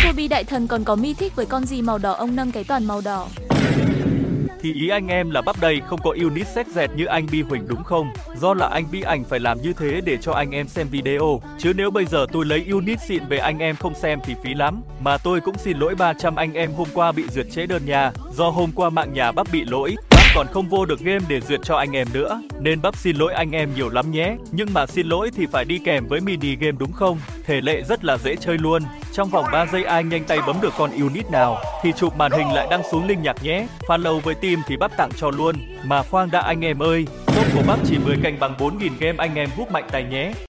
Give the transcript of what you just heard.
Toby đại thần còn có mi thích với con gì màu đỏ, ông nâng cái toàn màu đỏ. Thì ý anh em là bắp đây không có unit xét dẹt như anh Bi Huỳnh đúng không? Do là anh Bi ảnh phải làm như thế để cho anh em xem video. Chứ nếu bây giờ tôi lấy unit xịn về anh em không xem thì phí lắm. Mà tôi cũng xin lỗi 300 anh em hôm qua bị duyệt trễ đơn nha. Do hôm qua mạng nhà bắp bị lỗi, bắp còn không vô được game để duyệt cho anh em nữa. Nên bắp xin lỗi anh em nhiều lắm nhé. Nhưng mà xin lỗi thì phải đi kèm với mini game đúng không? Thể lệ rất là dễ chơi luôn. Trong vòng 3 giây ai nhanh tay bấm được con unit nào thì chụp màn hình lại đăng xuống link nhạc nhé. Follow với team thì bắp tặng cho luôn. Mà khoan đã anh em ơi, top của bắp chỉ 10 cành bằng 4.000 game anh em hút mạnh tay nhé.